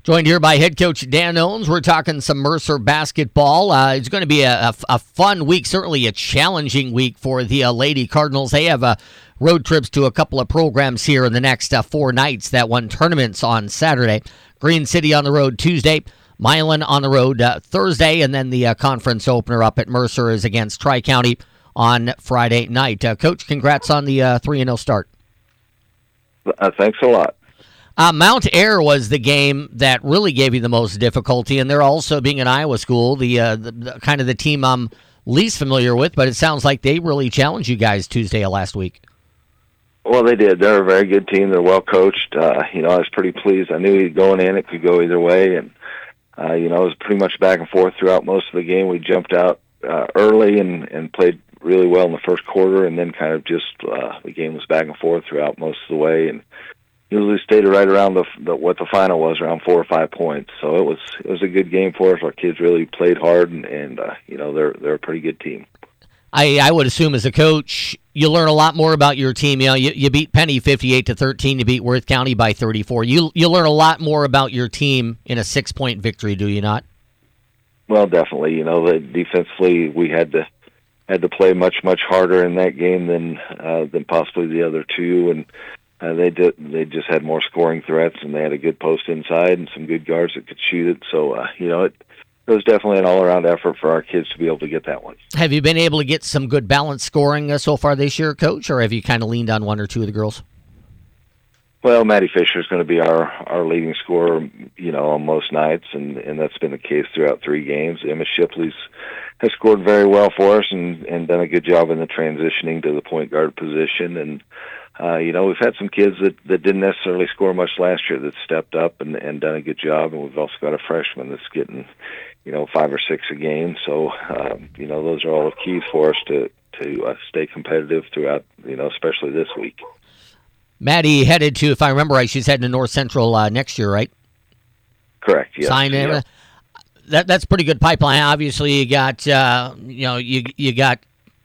Joined here by head coach Dan Owens. We're talking some Mercer basketball. It's going to be a fun week, certainly a challenging week for the Lady Cardinals. They have road trips to a couple of programs here in the next 4 nights that won tournaments on Saturday. Green City on the road Tuesday, Milan on the road Thursday, and then the conference opener up at Mercer is against Tri-County on Friday night. Coach, congrats on the 3-0 start. Thanks a lot. Mount Ayr was the game that really gave you the most difficulty, and they're also, being an Iowa school, the kind of the team I'm least familiar with, but it sounds like they really challenged you guys Tuesday of last week. Well, they did. They're a very good team. They're well coached. I was pretty pleased. I knew going in it could go either way, and it was pretty much back and forth throughout most of the game. We jumped out early and played really well in the first quarter, and then kind of just the game was back and forth throughout most of the way, and usually stayed right around what the final was, around 4 or 5 points. So it was a good game for us. Our kids really played hard, and they're a pretty good team. I would assume as a coach, you learn a lot more about your team. You beat Penny 58-13. You beat Worth County by 34. You learn a lot more about your team in a 6-point victory, do you not? Well, definitely. Defensively, we had to play much harder in that game than possibly the other two, and they just had more scoring threats, and they had a good post inside and some good guards that could shoot it. So it was definitely an all-around effort for our kids to be able to get that one. Have you been able to get some good balanced scoring so far this year, Coach, or have you kind of leaned on one or two of the girls? Well, Maddie Fisher is going to be our leading scorer, on most nights, and that's been the case throughout 3 games. Emma Shipley's has scored very well for us and done a good job in the transitioning to the point guard position. And we've had some kids that didn't necessarily score much last year that stepped up and done a good job, and we've also got a freshman that's getting 5 or 6 a game. So those are all the keys for us to stay competitive throughout, especially this week. Maddie headed to, if I remember right, she's heading to North Central next year, right? Correct. Yes. Yeah. That's pretty good pipeline. Obviously, you got you got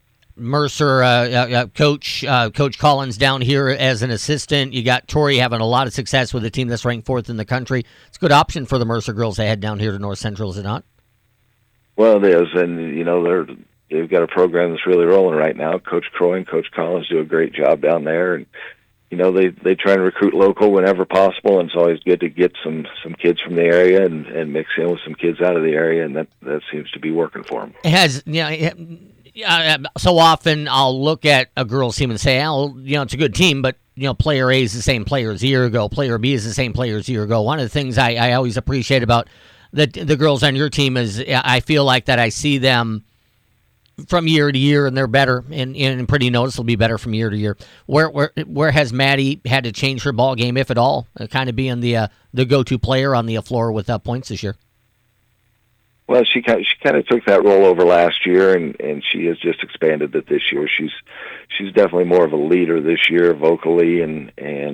Mercer Coach Collins down here as an assistant. You got Tori having a lot of success with a team that's ranked 4th in the country. It's a good option for the Mercer girls to head down here to North Central, is it not? Well, it is, and they've got a program that's really rolling right now. Coach Croy and Coach Collins do a great job down there, and they try and recruit local whenever possible, and it's always good to get some kids from the area and mix in with some kids out of the area, and that seems to be working for them. It has, so often I'll look at a girls' team and say, it's a good team, but player A is the same player as a year ago, player B is the same player as a year ago. One of the things I always appreciate about the girls on your team is I feel like that I see them from year to year, and they're better, and pretty noticeably better from year to year. Where has Maddie had to change her ball game, if at all, kind of being the go-to player on the floor with points this year? Well, she kind of took that role over last year, and she has just expanded it this year. She's definitely more of a leader this year, vocally, and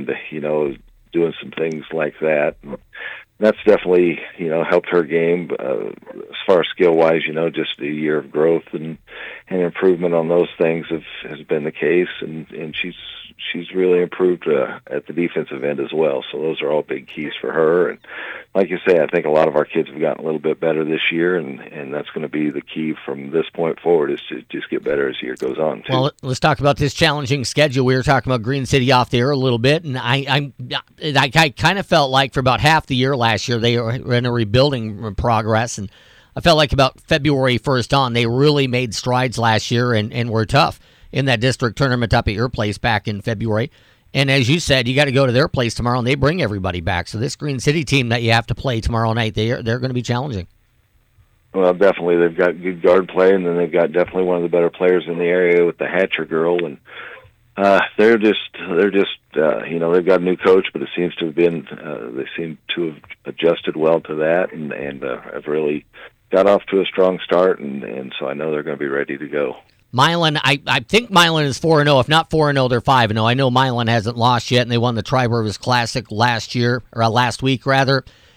doing some things like that. That's definitely, helped her game as far as skill-wise, just a year of growth and improvement on those things has been the case, and she's really improved at the defensive end as well. So those are all big keys for her. And like you say, I think a lot of our kids have gotten a little bit better this year, and that's going to be the key from this point forward, is to just get better as the year goes on, too. Well, let's talk about this challenging schedule. We were talking about Green City off the air a little bit, and I kind of felt like for about half the year last year they were in a rebuilding progress, and I felt like about February 1st on, they really made strides last year and were tough in that district tournament up at your place back in February. And as you said, you got to go to their place tomorrow, and they bring everybody back. So this Green City team that you have to play tomorrow night, they're going to be challenging. Well, definitely. They've got good guard play, and then they've got definitely one of the better players in the area with the Hatcher girl. And they're just they've got a new coach, but it seems to have been they seem to have adjusted well to that, and have really got off to a strong start, and so I know they're going to be ready to go. Milan, I think Milan is 4-0. If not 4-0, they're 5-0. I know Milan hasn't lost yet, and they won the Tri-Rivers Classic last week.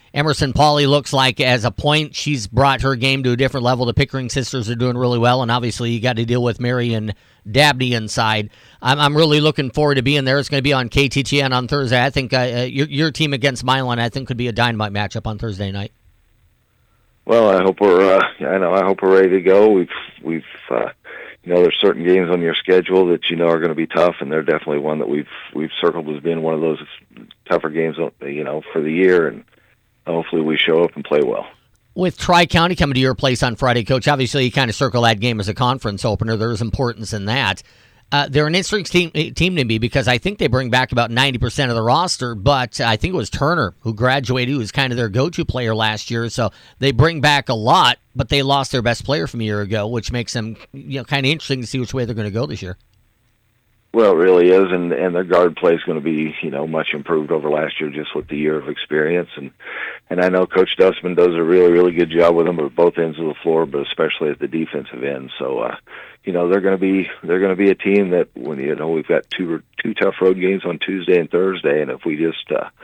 Emerson Pauley looks like, as a point, she's brought her game to a different level. The Pickering sisters are doing really well, and obviously you got to deal with Mary and Dabney inside. I'm really looking forward to being there. It's going to be on KTTN on Thursday. I think your team against Milan, I think, could be a dynamite matchup on Thursday night. Well, I hope we're I hope we're ready to go. We've there's certain games on your schedule that are going to be tough, and they're definitely one that we've circled as being one of those tougher games for the year, and hopefully we show up and play well. With Tri-County coming to your place on Friday, Coach, obviously you kind of circle that game as a conference opener. There's importance in that. They're an interesting team to me because I think they bring back about 90% of the roster, but I think it was Turner who graduated, who was kind of their go-to player last year. So they bring back a lot, but they lost their best player from a year ago, which makes them kind of interesting to see which way they're going to go this year. Well, it really is, and their guard play is going to be much improved over last year just with the year of experience, and I know Coach Dustman does a really, really good job with them at both ends of the floor, but especially at the defensive end. So they're going to be a team that when we've got two tough road games on Tuesday and Thursday, and if we just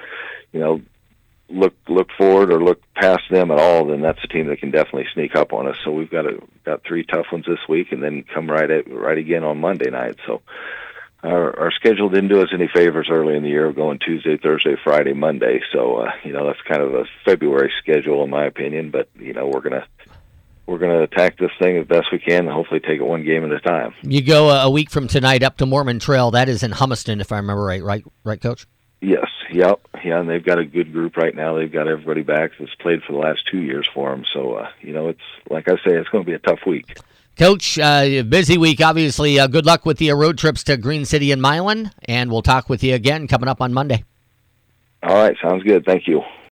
look forward or look past them at all, then that's a team that can definitely sneak up on us. So we've got three tough ones this week, and then come right again on Monday night. So. Our schedule didn't do us any favors early in the year, going Tuesday, Thursday, Friday, Monday. So that's kind of a February schedule, in my opinion. But we're gonna attack this thing as best we can, and hopefully take it one game at a time. You go a week from tonight up to Mormon Trail. That is in Humiston, if I remember right, Coach? Yes, yep, yeah, and they've got a good group right now. They've got everybody back that's played for the last 2 years for them. So it's like I say, it's going to be a tough week. Coach, busy week, obviously. Good luck with the road trips to Green City and Milan, and we'll talk with you again coming up on Monday. All right, sounds good. Thank you.